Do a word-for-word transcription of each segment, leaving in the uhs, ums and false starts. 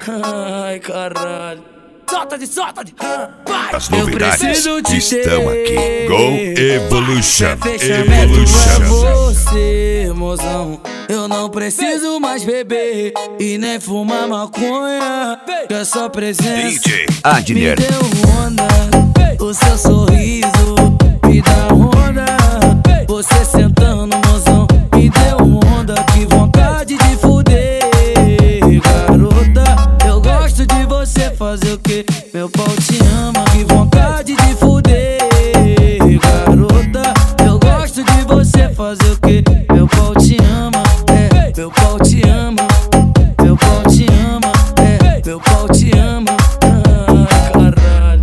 Ai, caralho. Solta de, solta de. As novidades estão aqui. Go Evolution. Evolution. É você, mozão. Eu não preciso mais beber e nem fumar maconha. Que a sua presença D J Adner me deu onda. O seu sorriso me dá onda. Você sentando, mozão, me deu onda. Que vontade de fuder, garota. Eu gosto de você fazer o que? Meu pau te ama. Que vontade de fuder, garota. Eu gosto de você fazer o que? Meu pau te ama, é, meu pau te ama. Meu pau te ama, é, meu pau te ama. Ah, caralho.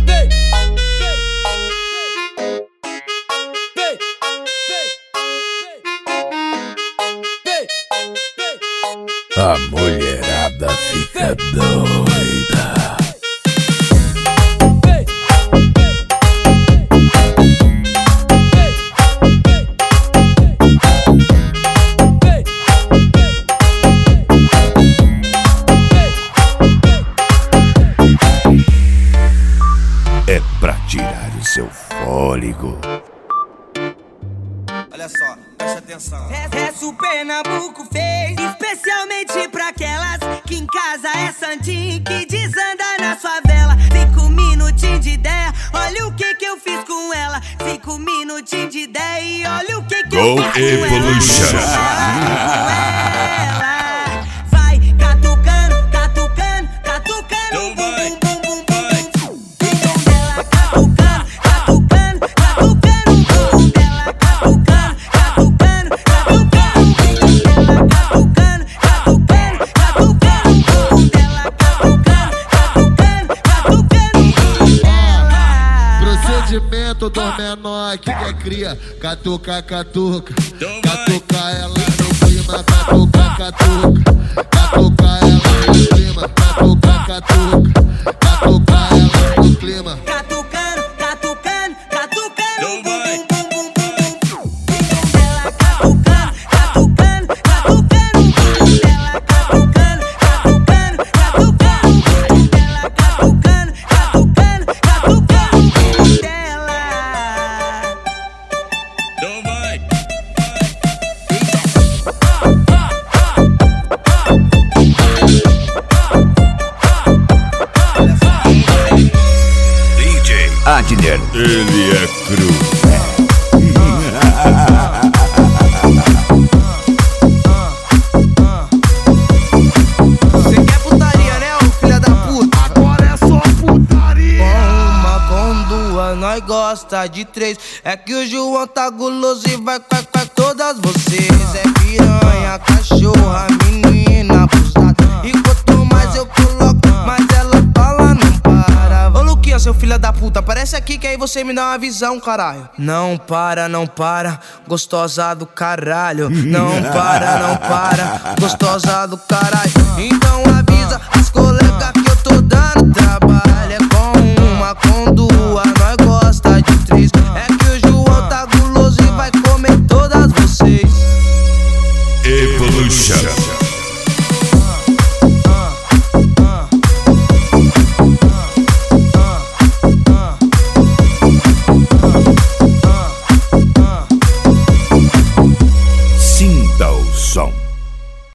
A mulherada fica doida. É pra tirar o seu fôlego. Olha só, presta atenção. Essa o Pernambuco fez especialmente pra aquelas que em casa é santinho, que desanda na favela. Cinco minutinhos de ideia, olha o que que eu fiz com ela. Cinco minutinhos de ideia e olha o que que eu Go fiz com Evolution. ela. Vai catucando, catucando, catucando, bum bum bum bum bum. Então dela catucando, catucando, catucando, bum dela catucando, catucando, catucando, dela catucando, catucando, catucando, bum dela catucando, catucando, catucando, dela. Procedimento do menor que é cria. Catuca, catuca. Catuca ela no clima. Catuca, catuca. Catuca ela no clima. Catuca, catuca. Catuca ela no clima. Catucando, catucando, catucando, bum bum bum bum bum. Então dela catucando, catucando, catucando, bum dela catucando, catucando, catucando, bum dela catucando, catucando, catucando, bum dela. Então vai. D J Adner, ele é cru. Você quer putaria, né, ô filha da puta? Agora é só putaria. Com uma, com duas, nós gosta de três. É que o João tá guloso e vai com todas vocês. É piranha, cachorra, menina, abusada. E quanto mais eu coloco, mais ela fala, não para. Ô Luquinha, seu filho da puta, aparece aqui que aí você me dá uma visão, caralho. Não para, não para, gostosa do caralho. Não para, não para, gostosa do caralho. Então avisa as colegas que eu tô dando trabalho. É com uma, com duas, nós gosta de três. É que o João tá guloso e vai comer todas vocês. Evolution.